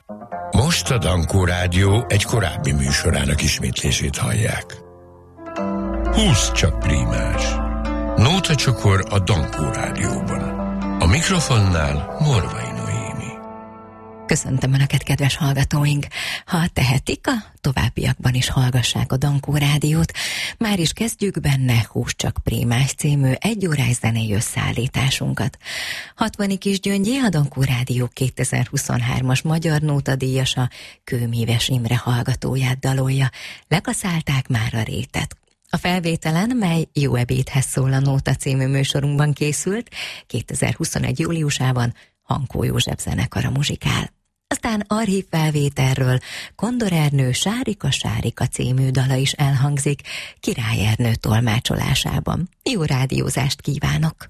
Most a Dankó Rádió egy korábbi műsorának ismétlését hallják. 20 csak prímás. Nótacsokor a Dankó Rádióban. A mikrofonnál Morvai Noémi. Köszöntöm Önöket, kedves hallgatóink! Ha tehetik, a továbbiakban is hallgassák a Dankó Rádiót. Már is kezdjük benne 20 csak prímás című egyórás zenei összeállításunkat. 60 Kis Gyöngyi, a Dankó Rádió 2023-as magyar nótadíjasa, Kőmíves Imre hallgatóját dalolja. Lekaszálták már a rétet. A felvételen, mely Jó ebédhez szól a Nóta című műsorunkban készült, 2021. júliusában Hankó József zenekara muzsikál. Aztán archív felvételről Kondor Ernő Sárika című dala is elhangzik, Király Ernő tolmácsolásában. Jó rádiózást kívánok!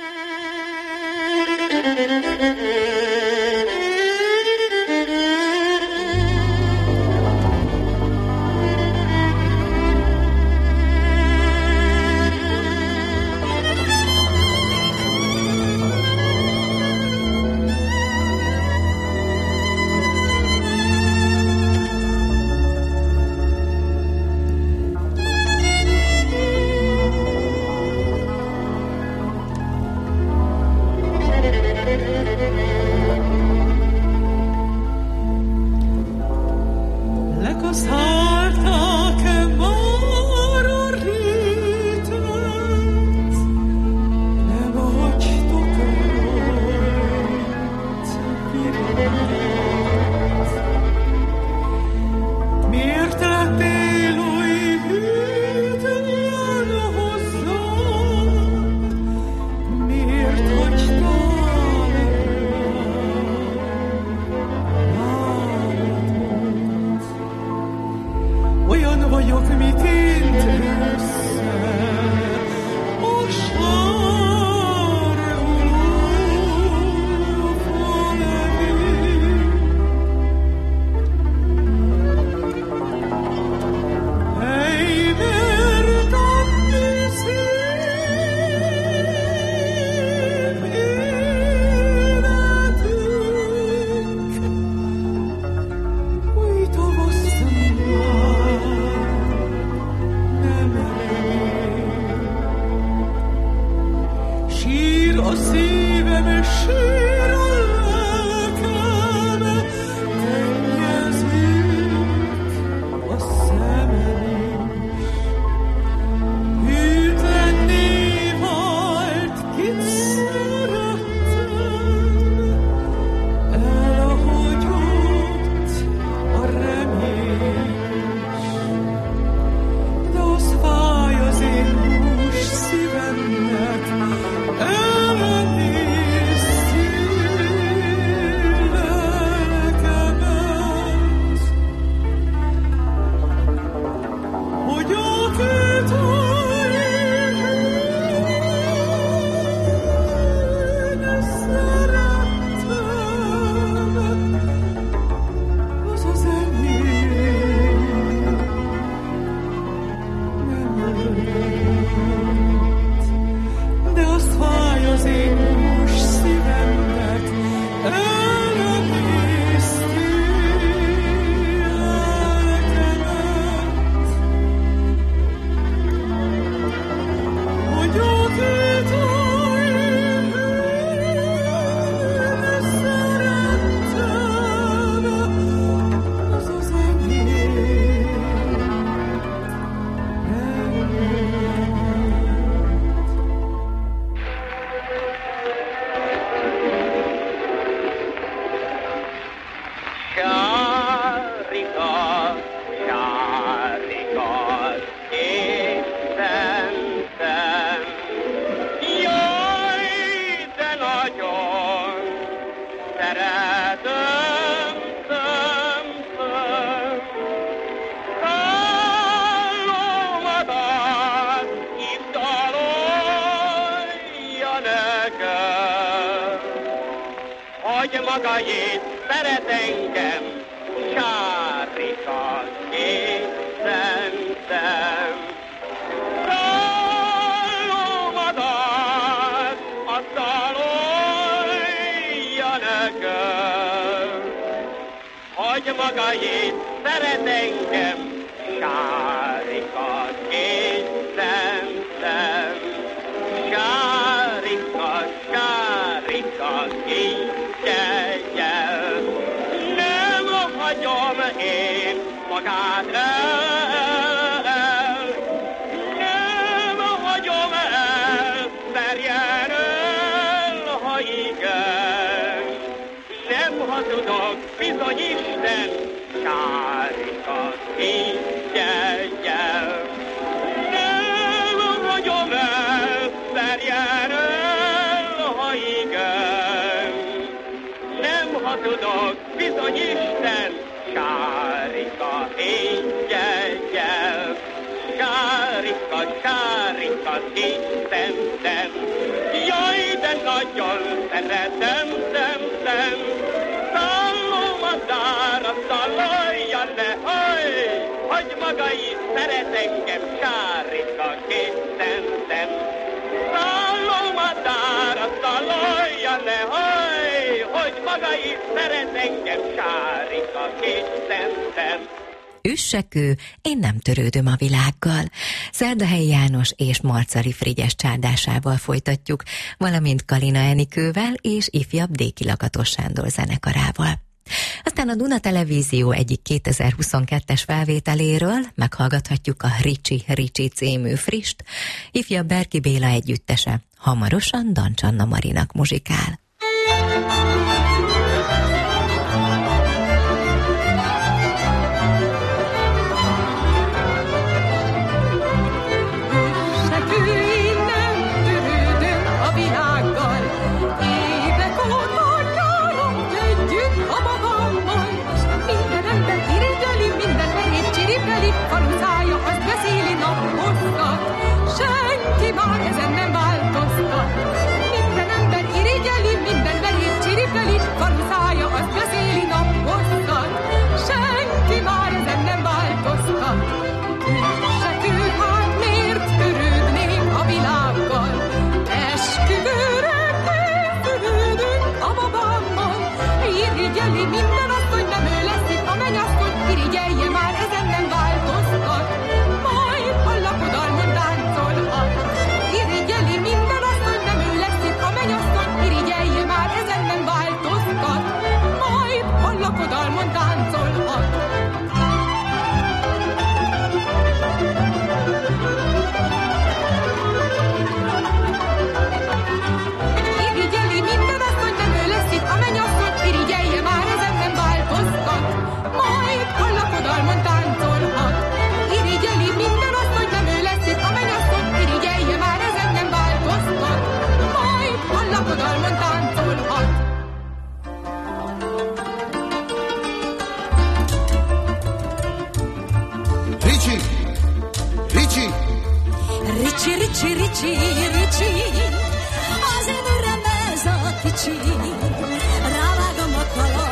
hogy magait szeret engem, Sárika, készentem. Szalomadat, a szalolja nekem, hogy magáét szeret engem, Sárika kény szemszem. Sárika, Sárika kény jegyel, nem hagyom én magát el, nem hagyom el, verjen el, ha igen. Nem hazudok, bizony Isten, Sárika kény jegyel, nem hagyom el, verjen el, ha igen. Nem hazudok, bizony Isten, Sárika én jegyel. Sárika, Sárika kény szemszem, jaj, de nagyon szeretem, szemszem. Szallom a dára, szaloljan le, hogy maga is szeret engem, Sárika kény szemszem. Szallom a dára, szaloljan le, hogy maga is szeret engem, Sárika kény szemszem. Üssekő, én nem törődöm a világgal. Szerdahelyi János és Marcari Frigyes csárdásával folytatjuk, valamint Kalina Enikővel és ifjabb Déki Lakatos Sándor zenekarával. Aztán a Duna Televízió egyik 2022-es felvételéről meghallgathatjuk a Ricsi Ricsi című frist, ifjabb Berki Béla együttese, hamarosan Dancs Anna Marinak muzsikál. Ricsi, Ricsi, Ricsi, az én uram ez a kicsi, rávágom a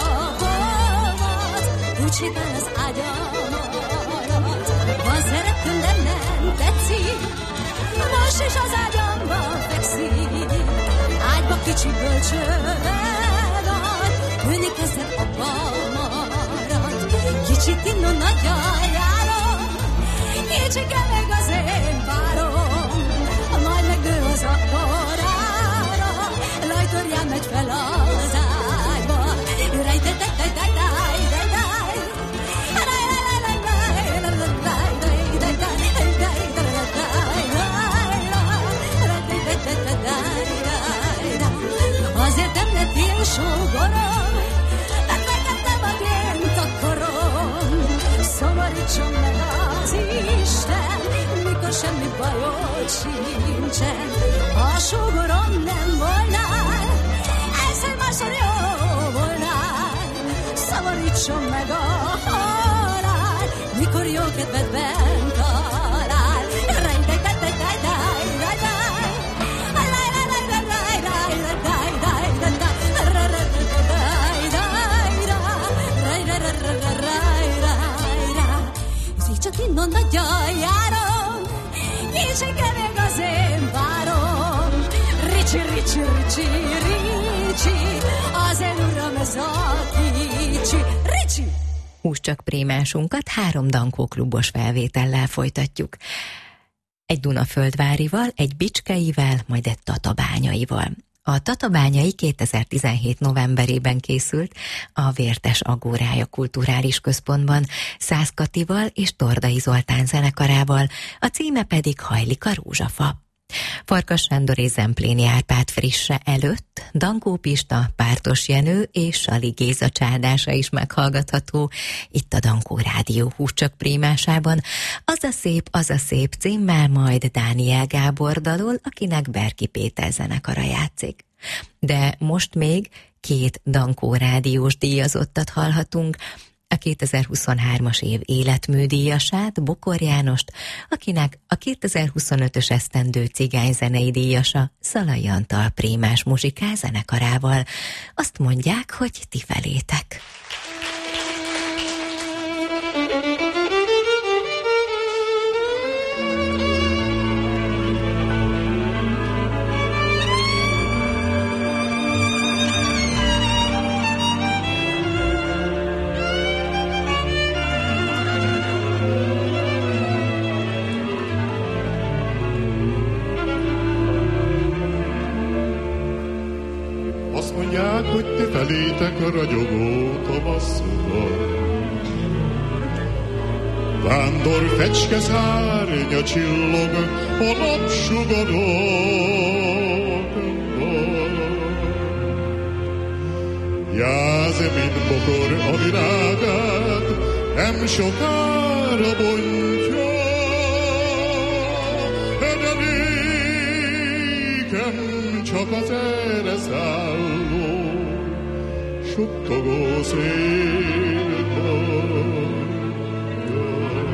kalapomat, úgy sétál az ágyam alatt. Van szeretünk, de nem tetszik, most is az ágyamban fekszik. Ágyba kicsi bölcsővel ad, ülni kezdett abba marad. Kicsit innó nagyjal járom, kicsike meg az én párom. Majd megnő az akkorára, lajtorján megy fel az ágyba. Azért nem lett ilyen sógorom, mert megvettem a én takarom. Szomorítson meg az Isten, mikor semmi bajod sincsen. Ha a sógorom nem volnál, egyszer másszor jó volnál. Szomorítson meg a halál, mikor jó kedvedben talál. Csak innen nagyjal járom, kicsike még az én párom. Ricsi, Ricsi, Ricsi, Ricsi, az én uram ez a kicsi. Ricsi! Hús csak prémásunkat 3 dankóklubos felvétellel folytatjuk. Egy Dunaföldvárival, egy Bicskeivel, majd egy Tatabányaival. A Tatabányai 2017 novemberében készült a Vértes Agórája Kulturális Központban Szász Katival és Tordai Zoltán zenekarával, a címe pedig Hajlik a rózsafa. Farkas Sándor és Zempléni Árpád frisse előtt Dankó Pista, Pártos Jenő és Sali Géza csádása is meghallgatható itt a Dankó Rádió Hús csak prémásában. Az a szép címmel majd Dániel Gábor dalol, akinek Berki Péter zenekara játszik. De most még 2 Dankó rádiós díjazottat hallhatunk, a 2023-as év életműdíjasát, Bokor Jánost, akinek a 2025-ös esztendő cigányzenei díjasa Szalai Antal prémás muzsikál zenekarával. Azt mondják, hogy ti felétek. Hogy ti felétek a ragyogó tavaszban. Vándor fecske szárnya csillog a napsugarodban. Jász, mint bokor a virágát, nem sokára bontja. De nékem csak az erre szálló suttogó szél hallja.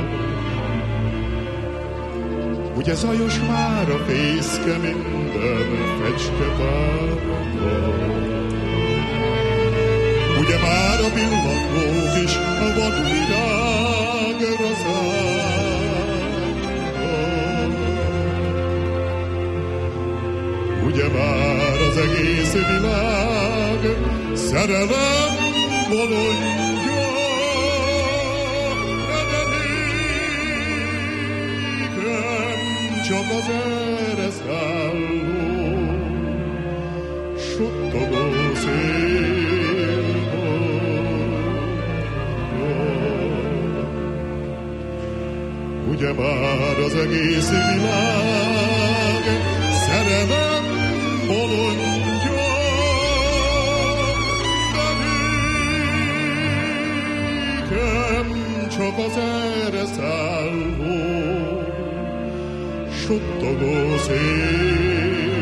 Ugye zajos már a fészke minden fecskepárban, ugye már a villangók is a vadvirágra szállnak, ugye már az egész világ szerelem bolondja, de nékem csak az erre szálló suttogó szél hallja. Ugye már az egész világ szerelem bolondja, csak az erre szálló suttogó szél.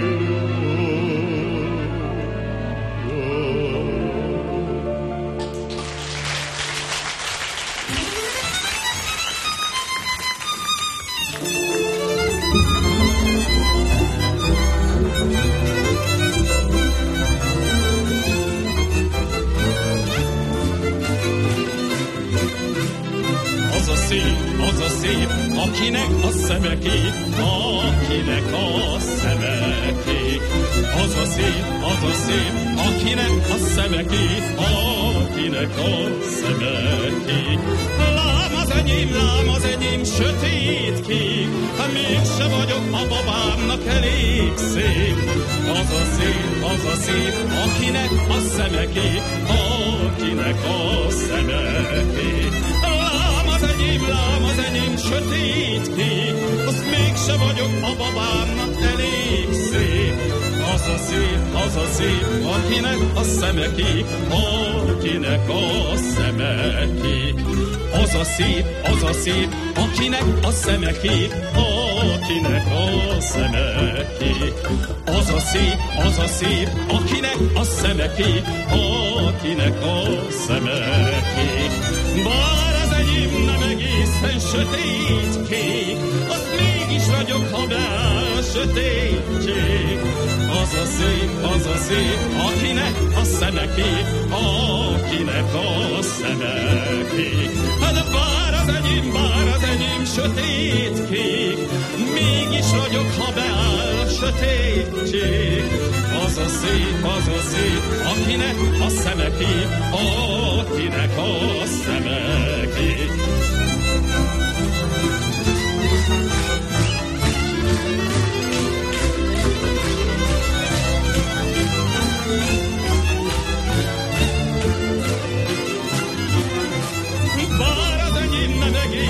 Az a szép, akinek a szeme kék, akinek a szeme kék. Az a szép, akinek a szeme kék, akinek a szeme kék. Lám az enyém sötét kék, mégse vagyok a babámnak elég szép. Az a szép, akinek a szeme kék, akinek a szeme kék. Lám az enyém sötét kék, azt mégse vagyok a babámnak elég szép. Az a szép, akinek a szeme kék, akinek a szeme kék. Az a szép, akinek a szeme kék, akinek a szeme kék. Az a szép, akinek a szeme kék, akinek a szeme kék. Bár az enyém nem egészen sötét kék, azt mégis ragyog, ha beáll a sötétség. Az a szép, akinek a szeme kék, akinek a szeme kék. De bár az enyém sötét kék, mégis ragyog, ha beáll a sötétség. Az a szép, akinek a szeme kék, akinek a szeme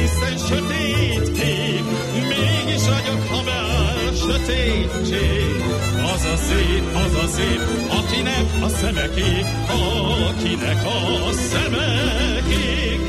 egészen sötétkék, mégis vagyok, ha beáll sötétség. Az a szép, akinek a szeme kék, akinek a szeme kék.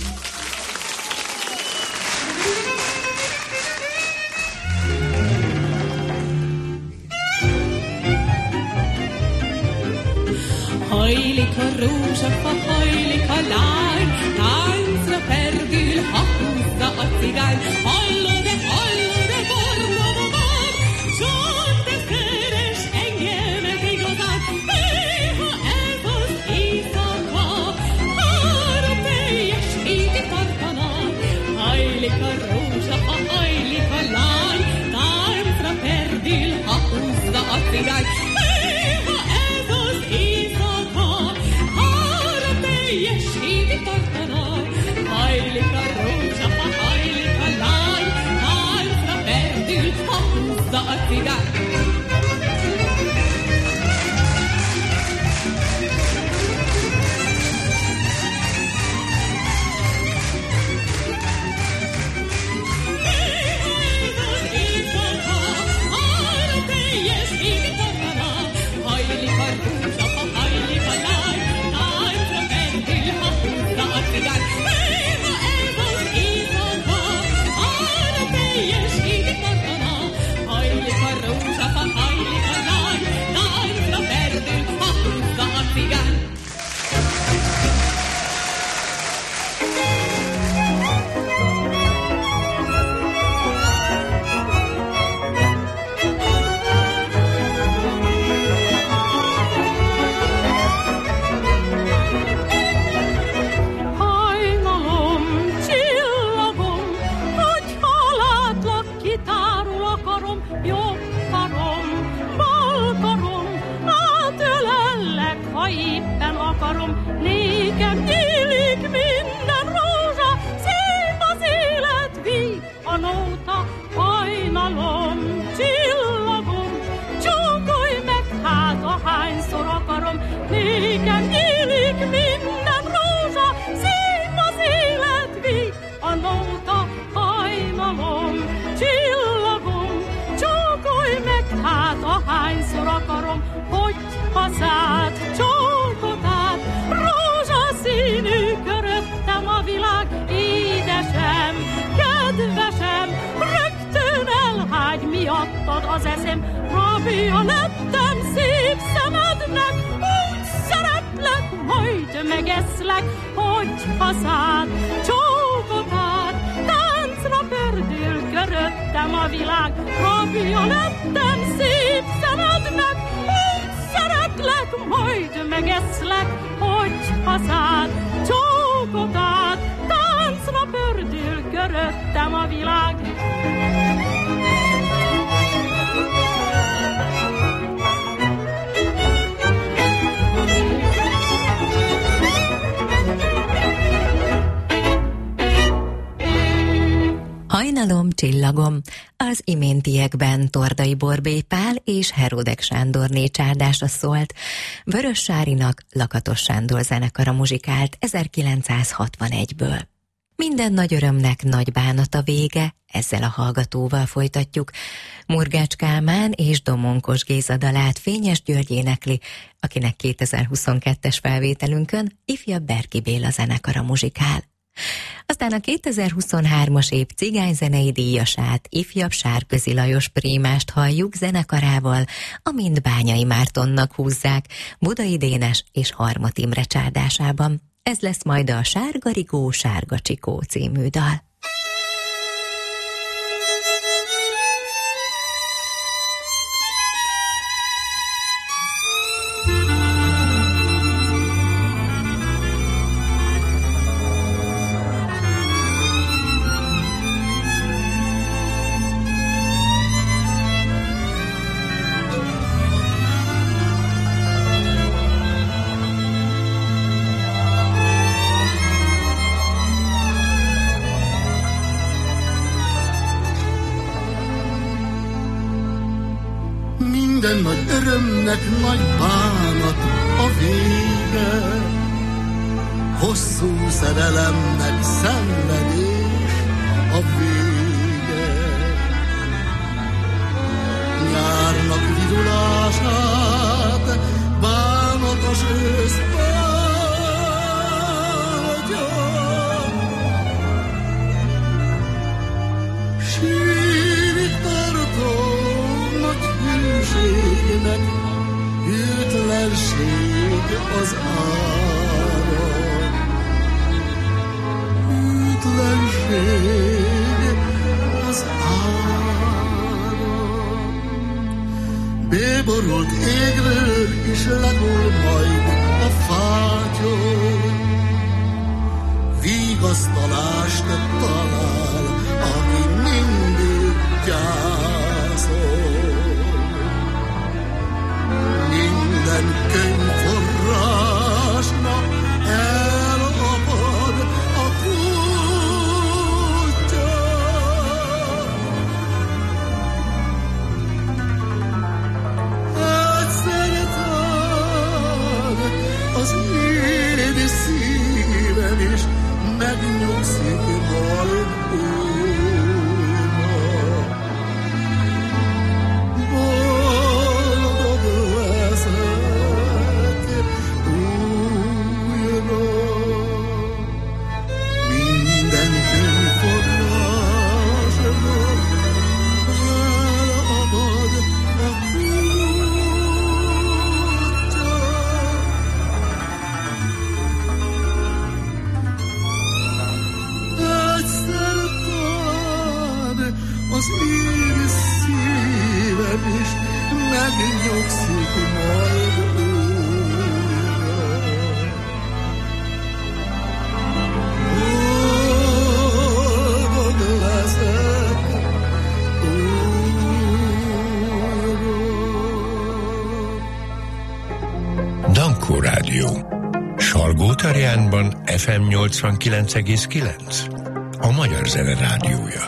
Hajlik a rózsafa, hajlik a lány, táncra perdül, ha húzza a cigány. Hallod-e, barbababab, csak te keres engemet igazán. Néha ez az éjszaka, három teljes hétig tartana. Hajlik a rózsafa, hajlik a lány, táncra perdül, ha húzza a cigány. Hajlik a rózsafa, hajlik a lány, táncra perdül, ha húzza a cigány. Az eszem, rabia lettem szép szemednek, úgy szeretlek, majd megeszlek, hogy hazád, csókot át, táncra pördül köröttem a világ. Rabia lettem szép szemednek, úgy szeretlek, majd megeszlek, hogy hazád, csókot át, táncra pördül köröttem a világ. Hajnalom, csillagom, az iméntiekben Tordai Borbély Pál és Heródek Sándorné csárdása szólt. Vörös Sárinak Lakatos Sándor zenekara muzsikált 1961-ből. Minden nagy örömnek nagy bánata vége, ezzel a hallgatóval folytatjuk. Murgács Kálmán és Domonkos Géza dalát Fényes György énekli, akinek 2022-es felvételünkön ifjabb Berki Béla zenekara muzsikál. Aztán a 2023-as év cigányzenei díjasát, ifjabb Sárközi Lajos Prímást halljuk zenekarával, amint Bányai Mártonnak húzzák, Budai Dénes és Harmat Imre csárdásában. Ez lesz majd a Sárga Rigó, Sárga Csikó című dal. Minden nagy örömnek nagy bánat a vége, hosszú szerelemnek szenvedés a vége. Nyárnak virulását bánatos ősz vágya. Sírik tartó nagy hűségnek hűtlenség az ára. Hűtlenség az ára. Béborult égről is legul majd a fátyol. Vigasztalást talál, aki mindig gyászol. Minden könyvforrásnak elapad a kutya. Egyszerűen az én szívem is megnyugszik majd újra. Boldog leszek újra. Minden könyvforrásnak elapad a kutya. Egyszerűen az én szívem is megnyugszik majd újra. Boldog leszek újra. Dankó Rádió. Salgótarjánban FM 89,9. A Magyar Zene Rádiója.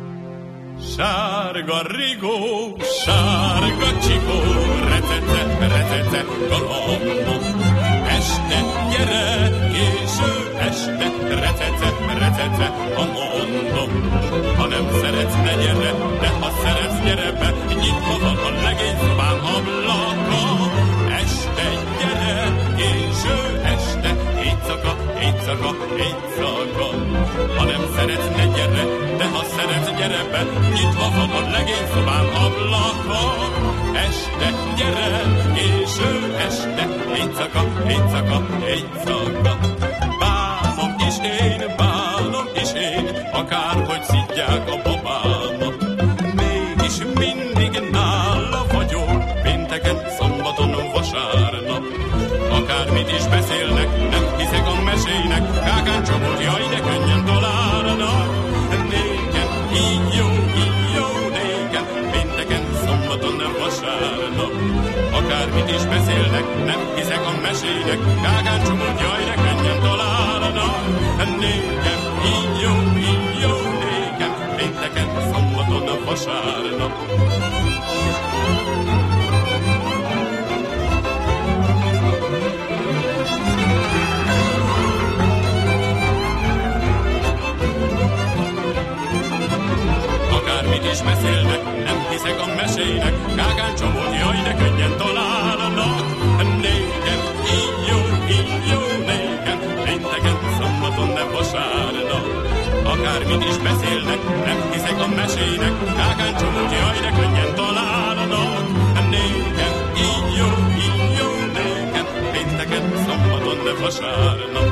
Sárga rigó, sárga csikó, retete, retete, galambok. Este gyere, késő este, retete, retete, a mondom. Ha nem szeretsz, ne gyere, de ha szeretsz, gyere be, nyitva van a legényszobám ablaka. Este gyere, késő este, éjszaka, éjszaka, éjszaka. Ha nem szeretsz, ne gyere, de ha szeretsz, gyere be, nyitva van a legényszobám ablaka. Este gyere, késő este, éjszaka, éjszaka, éjszaka. Bálom is én, akárhogy szidják a babámat. Mégis mindig nála vagyok, pénteken, szombaton, vasárnap. Akármit is beszélnek, nem hiszek a mesének, kákán csomót, jaj, de könnyen találnak. Nékem, így jó, nékem, pénteken, szombaton, vasárnap. Akármit is beszélnek, nem hiszek a mesének, kákán csomót, jaj, de könnyen találnak. Nékem, így jó, nékem, pénteken, szombaton, vasárnap. Akármit is beszélnek, nem hiszek a mesének, kákán csomót, jaj, de könnyen találnak. Nékem, így jó, nékem, pénteken, szombaton, de vasárnap. Akármit is beszélnek, nem hiszek a mesének, kákán csomót, jaj, de könnyen találnak. Nékem, így jó, nékem, pénteken, szombaton, de vasárnap.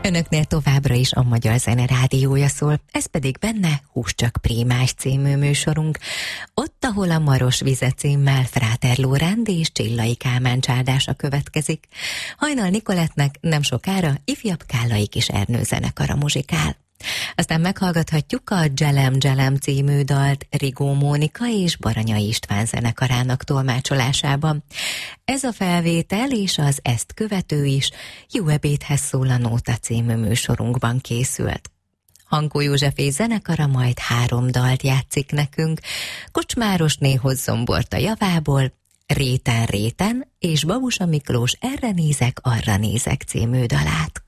Önöknél továbbra is a Magyar Zene Rádiója szól, ez pedig benne Hús csak Prímás című műsorunk. Ott, ahol a Maros vize címmel Fráter Lóránd és Csillai Kálmán csádása következik. Hajnal Nikolettnek nem sokára ifjabb Kállai Kis Ernő zenekara muzsikál. Aztán meghallgathatjuk a Dzselem Dzselem című dalt Rigó Mónika és Baranyai István zenekarának tolmácsolásában. Ez a felvétel és az ezt követő is Jó ebédhez szól a Nóta című műsorunkban készült. Hankó Józsefé zenekara majd 3 dalt játszik nekünk, Kocsmárosné Hozzombort a javából, Réten Réten és Babusa Miklós Erre nézek, arra nézek című dalát.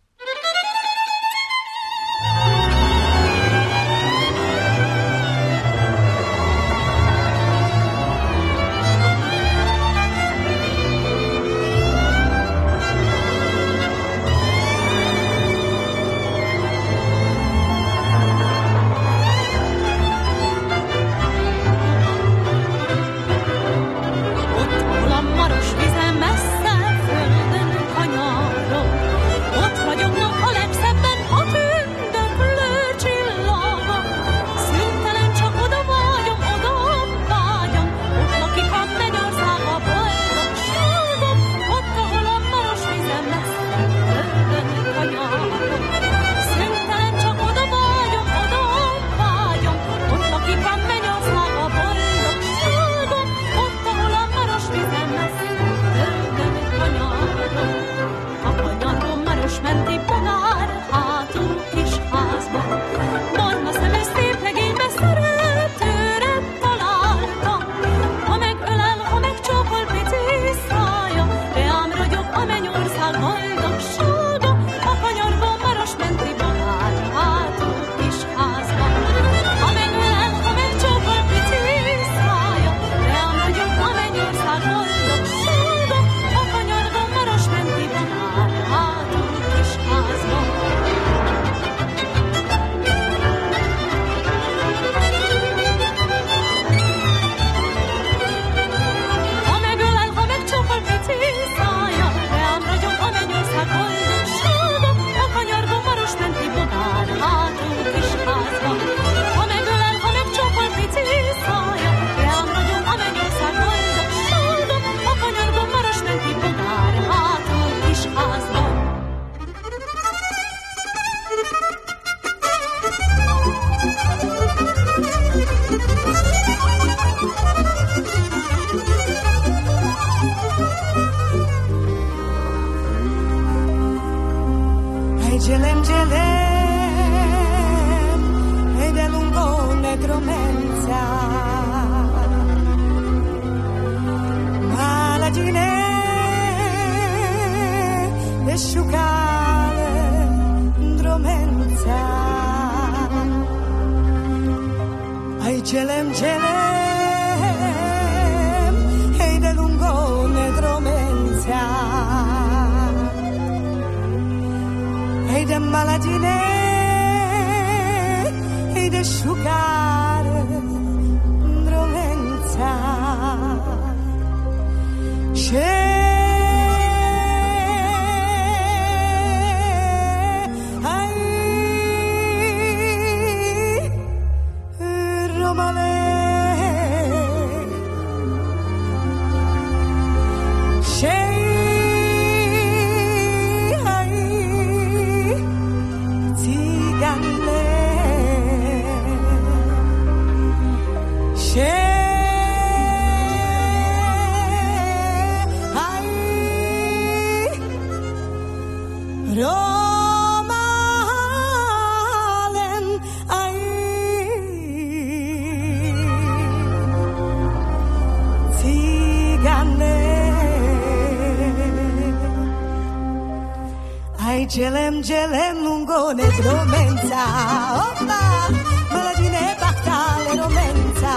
Gelem, gelem, lungone, dromenza, oppa, maladine, battale, romenza.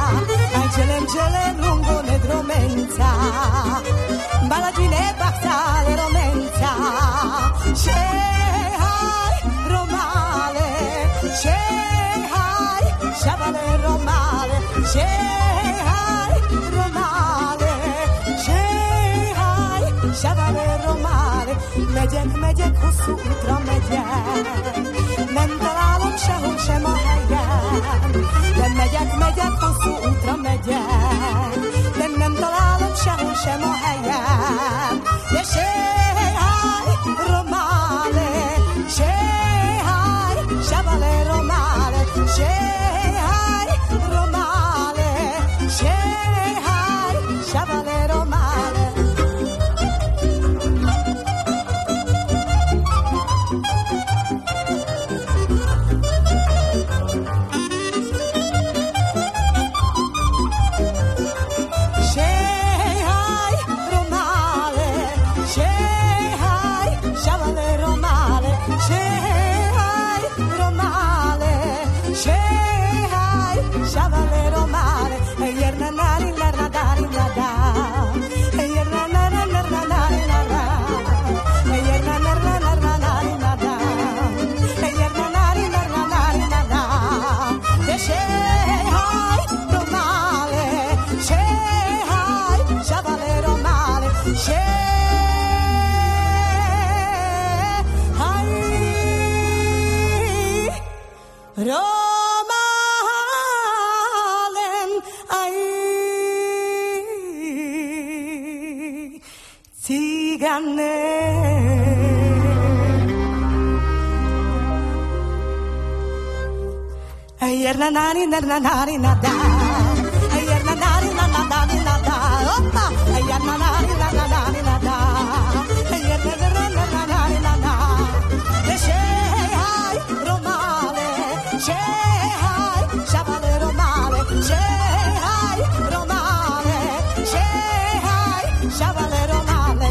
Ai, gelem, gelem, lungone, dromenza, maladine, battale, romenza. Shehai, romale, shehai, shavale, romale, shehai, romale, shehai, shavale, romale. Megyek, hosszú útra megyek, nem találom sehol sem a helyem. De megyek, hosszú útra megyek, de nem találom sehol sem a helyem. De séháj, romale, séháj, savale romale, séháj, romale, séháj, savale romale. Shavalero mare, yerna nari narna dari nada, yerna narna narna nari nada, yerna narna narna nari nada, yerna nari narna nari nada. Shehai romale, shehai shavalero mare, shehai ro. Yerna nari narna nari nada, yerna nari narna nari nada, oppa, yerna nari narna nari nada, yerna narna nari nada. Shehai romale, shehai shavale romale, shehai romale, shehai shavale romale.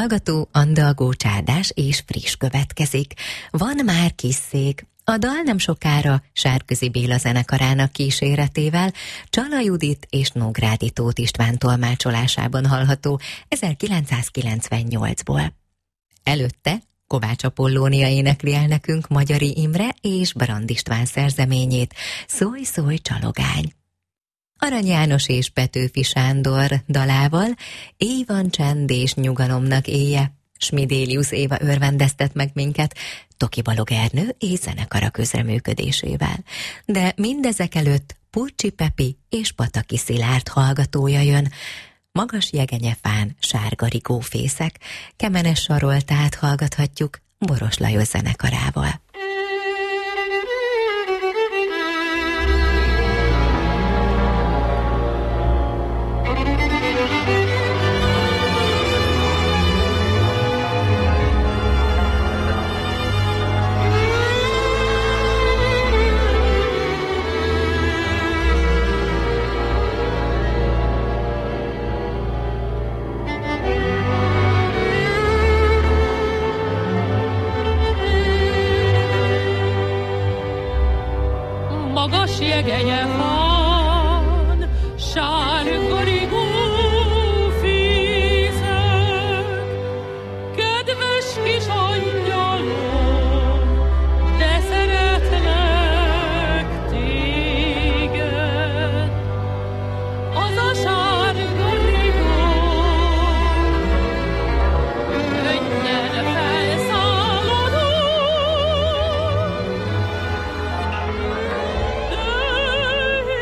hallgató Andalgó Csárdás és Friss következik. Van már kis szék. A dal nem sokára Sárközi Béla zenekarának kíséretével Csala Judit és Nógrádi Tóth István tolmácsolásában hallható 1998-ból. Előtte Kovács Apollónia énekli el nekünk Magyari Imre és Brand István szerzeményét, Szólj, szólj, csalogány. Arany János és Petőfi Sándor dalával Éj van csend és nyugalomnak éje. Smidélius Éva örvendeztet meg minket Toki Balog Ernő és zenekara közreműködésével. De mindezek előtt Purcsi Pepi és Pataki Szilárd hallgatója jön. Magas jegenyefán sárga rigófészek, Kemenes Saroltát hallgathatjuk Boros Lajos zenekarával. Magas jegenye van, sárga rigófészek, kedves kis angyalom, de szeretlek téged. Az a sárga rigó könnyen felszállodó,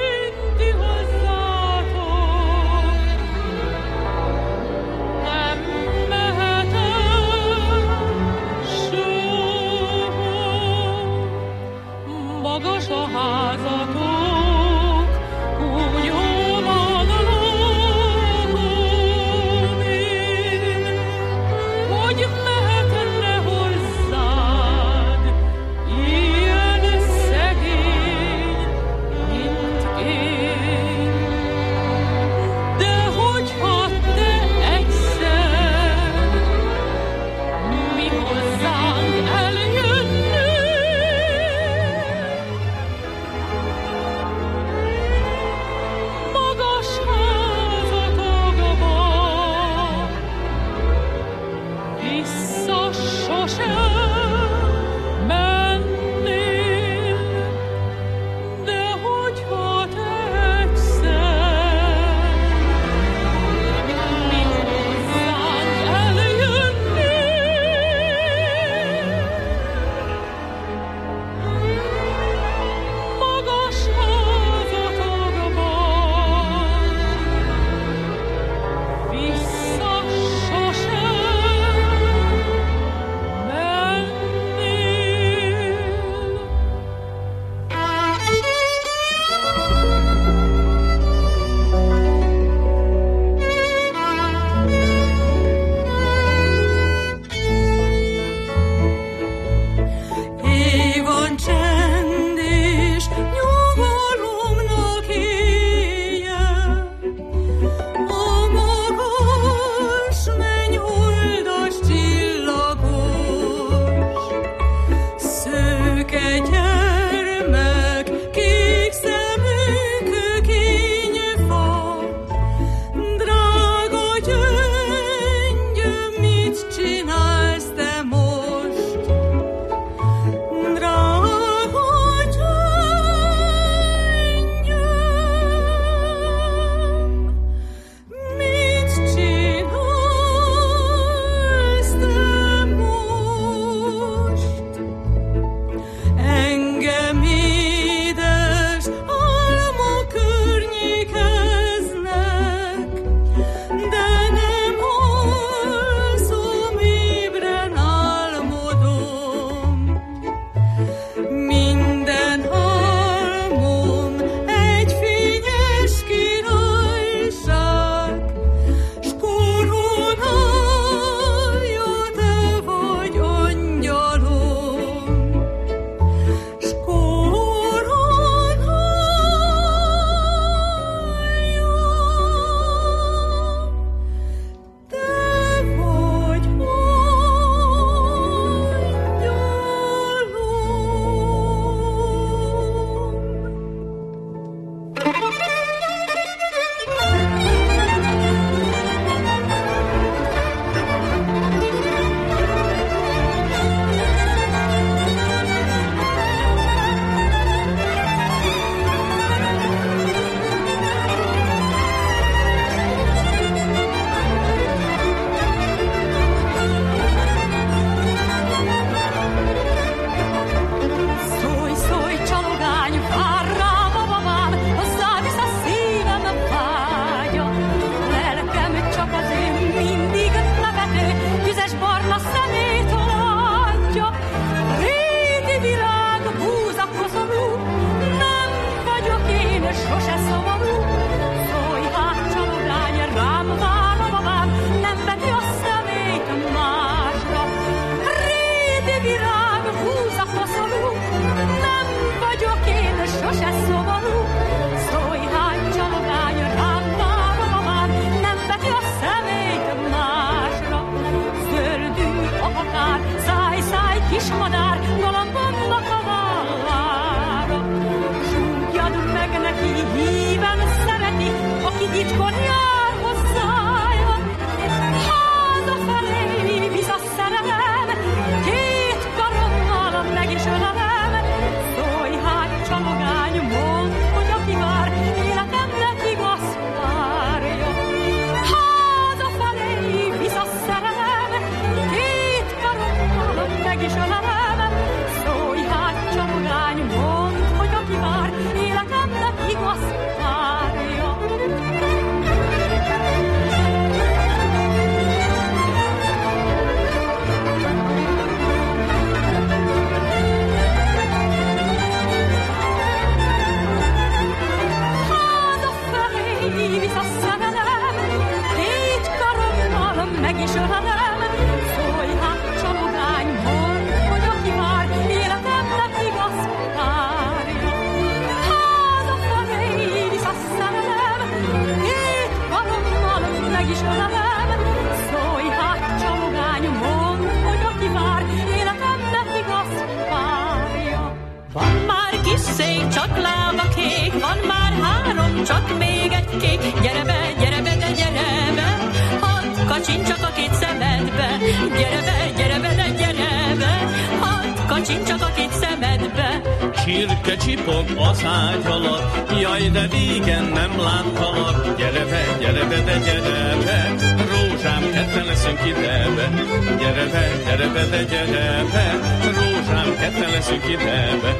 világ is ölelem, szólj hát csamogány, mondd, hogy aki vár, életemnek igaz párja. Van már kis szék, csak lába kék, van már 3, csak még egy kék. Gyere be, de gyere be, hadd kacsincsak a 2 szemedbe. Gyere be, de gyere be, hadd kacsincsak a 2 szemedbe. Csirke csipog az ágy alatt, jaj, de vígen nem láttalak. Gyere be, de gyere be, rózsám, ketten leszünk idebe. Gyere be, de gyere be, rózsám, ketten leszünk idebe.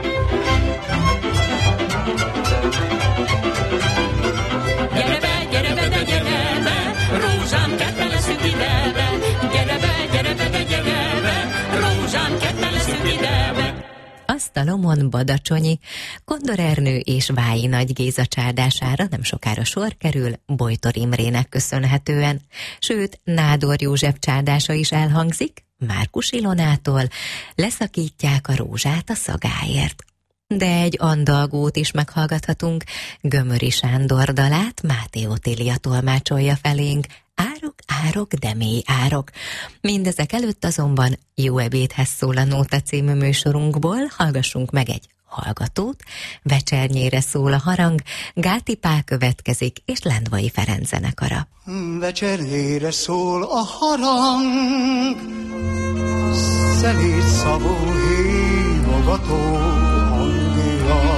Gyere be, de gyere be, rózsám, ketten leszünk idebe. Gyere be, de gyere be, rózsám, ketten leszünk idebe. Asztalomon Badacsonyi, Kondor Ernő és Vályi Nagy Géza csádására nem sokára sor kerül Bojtor Imrének köszönhetően, sőt Nádor József csádása is elhangzik, Márkus Ilonától, Leszakítják a rózsát a szagáért. De egy andalgót is meghallgathatunk, Gömöri Sándor dalát Máté Otília tolmácsolja felénk, Árok, de mély árok. Mindezek előtt azonban Jó ebédhez szól a Nóta című műsorunkból, hallgassunk meg egy hallgatót, Vecsernyére szól a harang, Gáti Pál következik, és Lendvai Ferenc zenekara. Vecsernyére szól a harang, szelíd szavú hívogató hangja.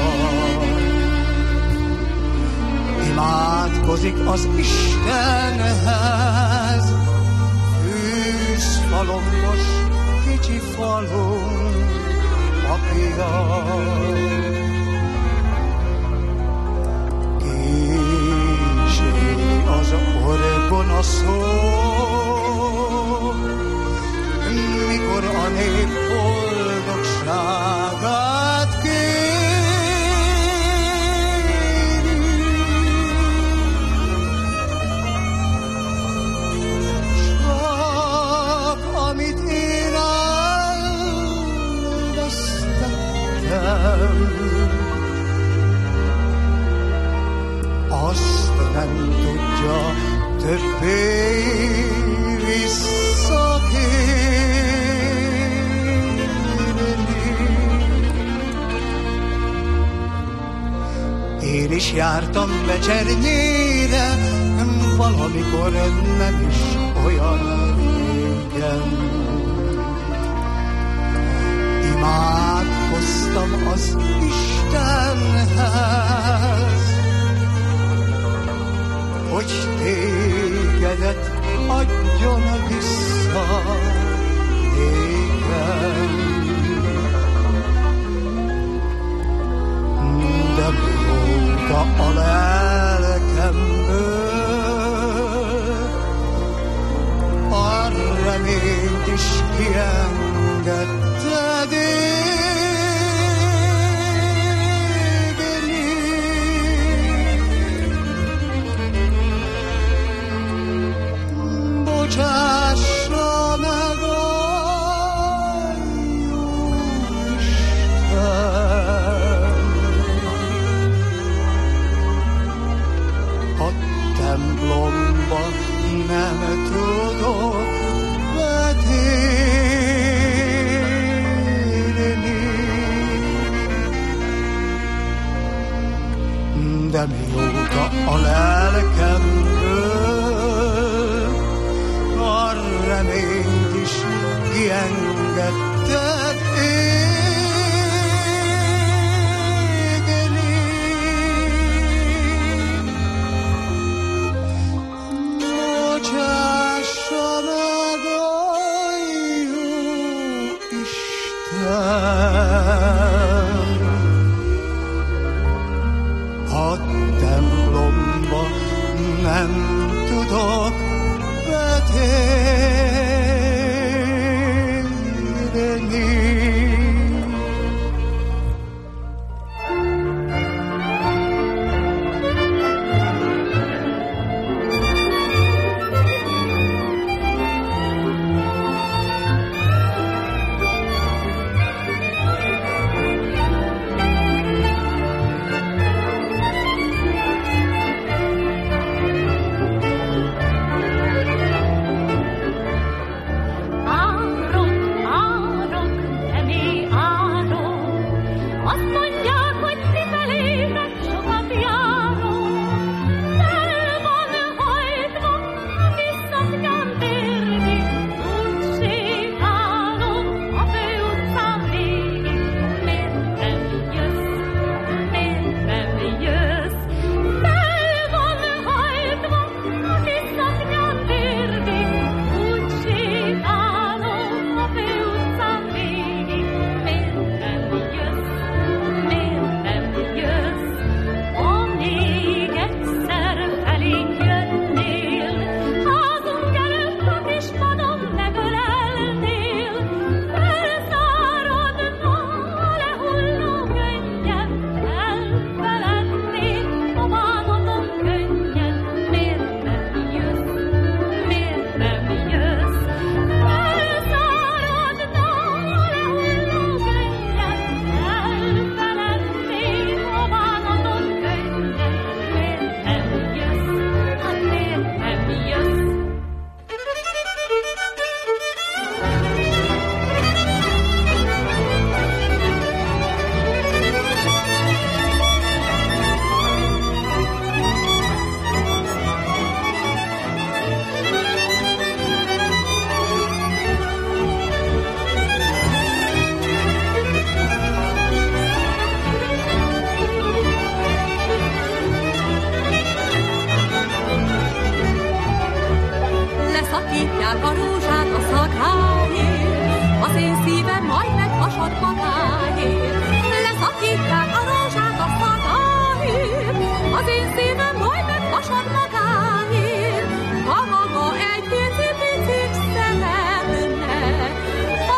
Imádkozik az Istenhez, fűzfalomos kicsi falunk apja. Kíséri az orgona szó, mikor a nép boldogságát kéri. Amit én elvesztettem, azt nem tudja többé visszakérni. Én is jártam Vecsernyére, valamikor nem is olyan régen. Imádkoztam az Istenhez, hogy tégedet adjon vissza nékem. De mióta a lelkemből a reményt is kiengedted égni. Bocsássa meg a Jóisten, a templomba nem tudok betérni. De mióta a lelkemből a reményt is kiengedted égni. Bocsássa meg a jó Isten, a templomba nem tudok betérni. szakítják a rózsát a szakáért, az én szívem majd meghasad magáért. Leszakítják a rózsát a szakáért, az én szívem majd meghasad magáért. Ha maga egy pici-picit szeretne, a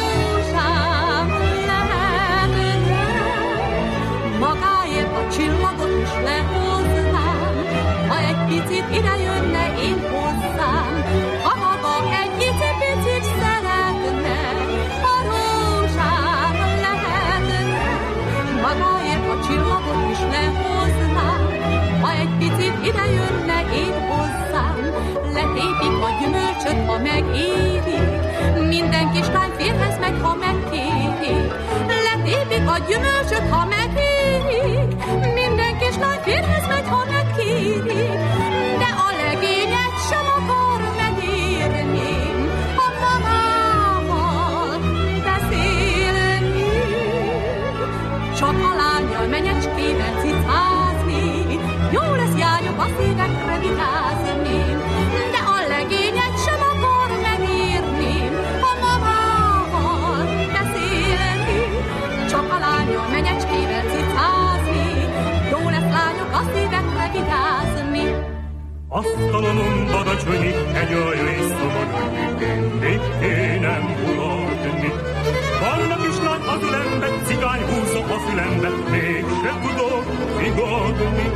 rózsám lehetne. Magáért a csillagot is lehoznám, ha egy picit ide jönne én hozzám. Ha maga egy picit szeretne, a rózsám lehetne. Magáért a csillagot is lehoznám, ha egy picit ide jönne én hozzám. Letépik a gyümölcsöt, ha megérik, minden kislány férhez megy, ha megkérik. Letépik a gyümölcsöt, ha megérik, minden kislány férhez megy, ha megkérik. De a legényet sem akar megérni, a mamával beszélni. Csak a lányjal menyecskével cicázni, jó lesz jányok a szívekre vitázni. De a legényet sem akar megírni, a mamával beszélni. Csak a lányjal menyecskével cicázni, jó lesz lányok a szívekre vitázni. Asztalonon badacsonyi, egy olyan és szomorú, még nem mulatni. Barna kislány az ülembe, cigány húzza a fülembe, mégse tudok vigadni.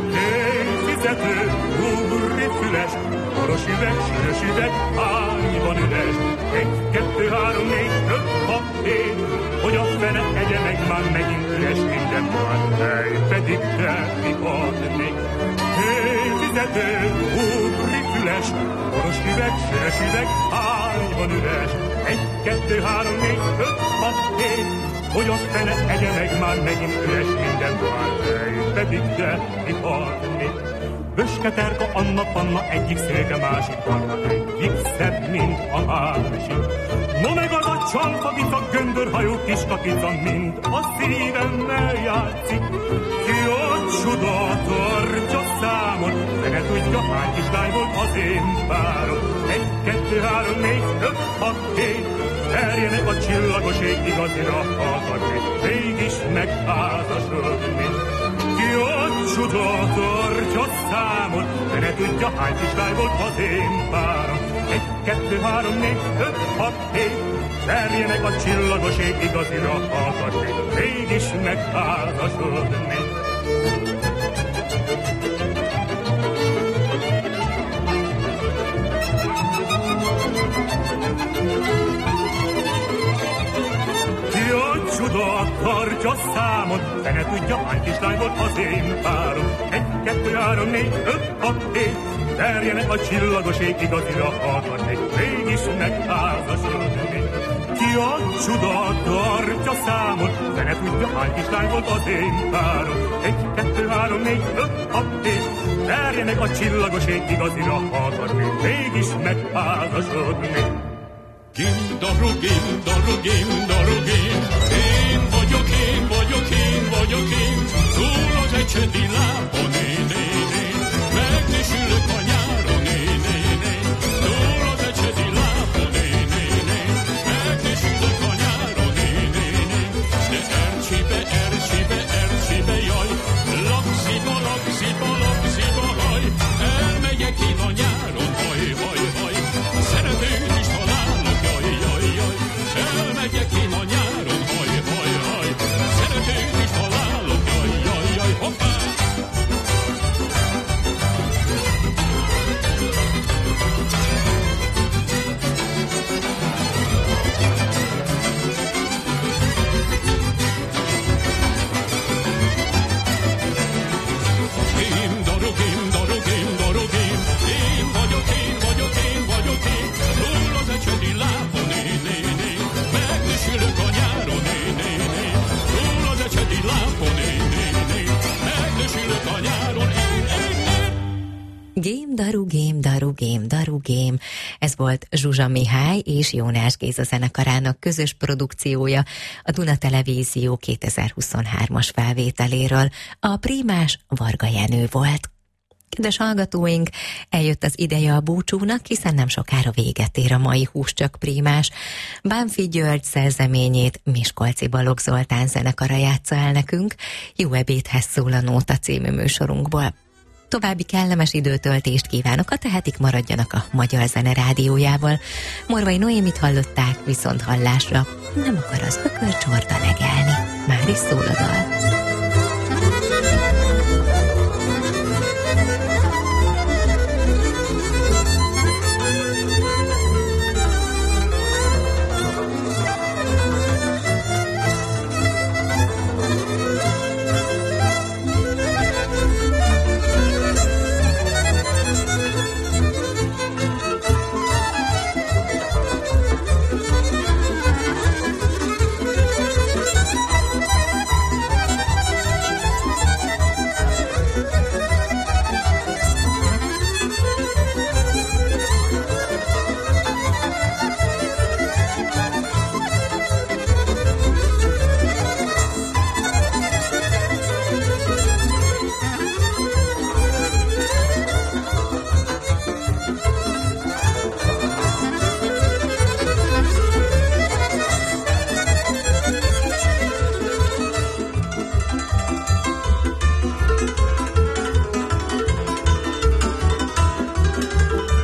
Fizető, úrri füles, koros üveg, sűrös üveg, hányban üres. 1, 2, 3, 4, 5, 6, 7, hogy a fene egye meg már megint üres minden már, hely pedig kell vigadni. Fizető, úrri füles, koros üveg, sűrös üveg, hányban üres. 1, 2, 3, 4, 5, 6, 7, hogy a fene egye meg már megint üres minden már, hely pedig kell vigadni. Bösketerka, Anna, Panna, egyik szélke, másik Panna, egyik szebb, mint a másik. No meg az a csalfagica, göndörhajó kiskakica, mint a szívemmel játszik. Ki a csuda tartja számon, de ne tudja, hány kislány volt az én párom. 1, 2, 3, 4, 5, 6, 7, terjenek a csillagos ég, igazira akarni, mégis megházasodni. Ki a csuda tartja számon, de ne tudja, hány kislány volt az én párom. 1, 2, 3, 4, 5, 6, 7, terjenek a csillagos ég, igazira akarni, mégis megházasodni. Csuda tartja számon, de ne tudja, hány kislány volt az én párom. 1, 2, 3, 4, 5, 6, 7, terjenek a csillagos ég, igazira akarni, mégis megházasodni. Ki a csuda tartja számon, de ne tudja, hány kislány volt az én párom. 1, 2, 3, 4, 5, 6, 7, terjenek a csillagos ég, igazira akarni, mégis megházasodni. Gimdaru, gimdaru, gimdaru, gim. Én vagyok, én vagyok, én vagyok én. Túl az egyedi lábon, én. Megnésülök a nyáron, én. Túl az egyedi lábon, én. Megnésülök a nyáron, én. De ercsibe, jaj. Lagziba, haj. Elmegyek én a nyáron, haj. Szeretőt is találok, jaj. Elmegyek én a nyáron, haj. Szeretőt is találok, jaj. Hoppá! Gém, daru, gém. Ez volt Zsuzsa Mihály és Jónás Géza zenekarának közös produkciója a Duna Televízió 2023-as felvételéről. A prímás Varga Jenő volt. Kedves hallgatóink, eljött az ideje a búcsúnak, hiszen nem sokára véget ér a mai Hús csak Prímás. Bánffy György szerzeményét Miskolci Balogh Zoltán zenekara játsza el nekünk, Jó ebédhez szól a Nóta című műsorunkból. További kellemes időtöltést kívánok, a tehetik maradjanak a Magyar Zene Rádiójával. Morvai Noémit hallották, viszont hallásra. Nem akar az ökölcsorda legelni. Már is szól a dal.